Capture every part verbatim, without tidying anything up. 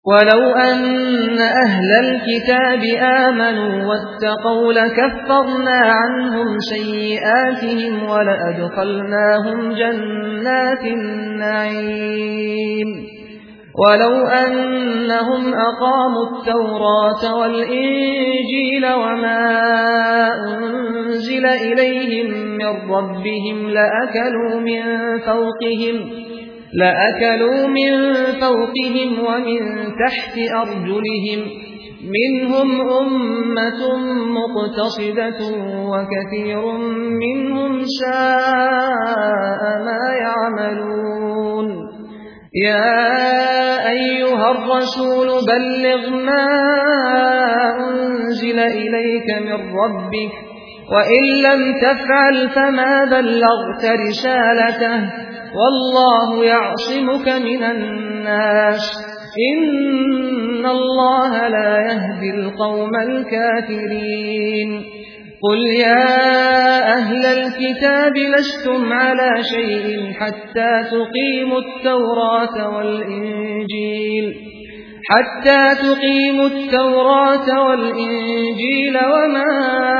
ولو أن أهل الكتاب آمنوا واتقوا لكفرنا عنهم سيئاتهم ولأدخلناهم جنات النعيم ولو أنهم أقاموا التوراة والإنجيل وما أنزل إليهم من ربهم لأكلوا من فوقهم لأكلوا من فوقهم ومن تحت أرجلهم منهم أمة مقتصدة وكثير منهم ساء ما يعملون يا أيها الرسول بلغ ما أنزل إليك من ربك وإن لم تفعل فما بلغت رسالته والله يعصمك من الناس إن الله لا يهدي القوم الكافرين قل يا أهل الكتاب لستم على شيء حتى تقيموا التوراة والإنجيل حتى تقيموا التوراة والإنجيل وما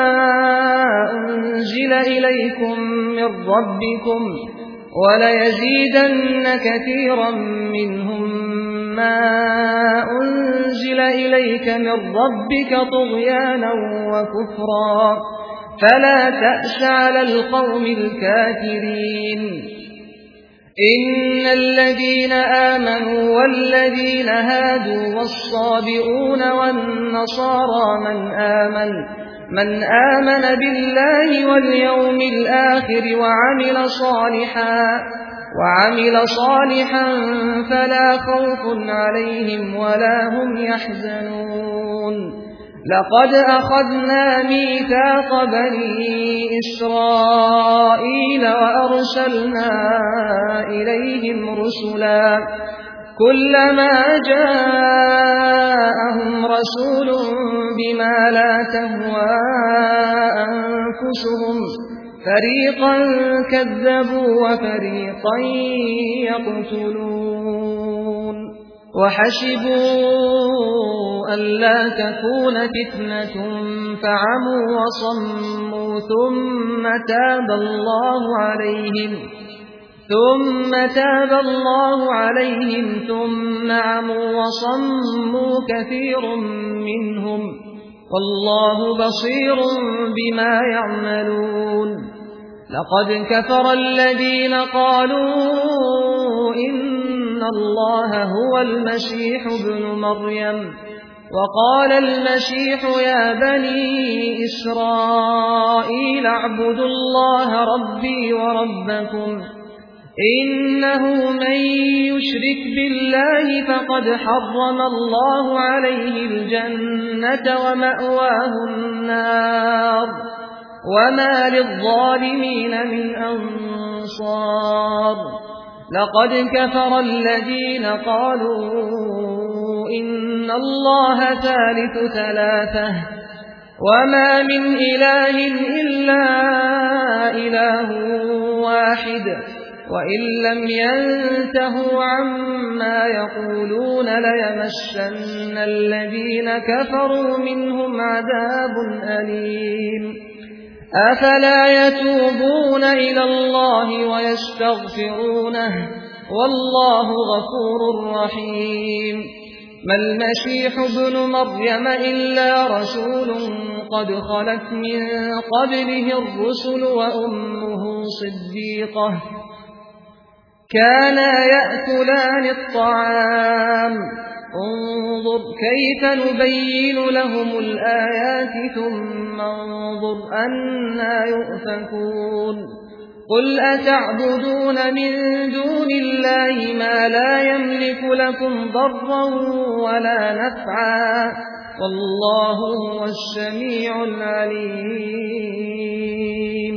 أنزل إليكم من ربكم وليزيدن كثيرا منهم ما أنزل إليك من ربك طغيانا وكفرا فلا تأس على القوم الكافرين إن الذين آمنوا والذين هادوا والصابئون والنصارى من آمن من آمن بالله واليوم الآخر وعمل صالحا وعمل صالحا فلا خوف عليهم ولا هم يحزنون لقد أخذنا ميثاق بني إسرائيل وأرسلنا إليهم رسلا كلما جاءهم رسول بما لا تهوى أنفسهم فريقا كذبوا وفريقا يقتلون وحسبوا ألا تكون فتنة فعموا وصموا ثم تاب الله عليهم ثم تاب الله عليهم ثم عموا وصموا كثير منهم والله بصير بما يعملون لقد كفر الذين قالوا إن الله هو المسيح ابن مريم وقال المسيح يا بني إسرائيل اعبدوا الله ربي وربكم إنه من يشرك بالله فقد حرم الله عليه الجنة ومأواه النار وما للظالمين من أنصار لقد كفر الذين قالوا إن الله ثالث ثلاثة وما من إله إلا إله واحد وإن لم ينتهوا عما يقولون ليمسن الذين كفروا منهم عذاب أليم أفلا يتوبون إلى الله ويستغفرونه والله غفور رحيم ما المسيح ابن مريم إلا رسول قد خلت من قبله الرسل وأمه صديقة كانا يأكلان الطعام انظر كيف نبين لهم الآيات ثم انظر أنا يؤفكون قل أتعبدون من دون الله ما لا يملك لكم ضرا ولا نفعا والله هو السميع العليم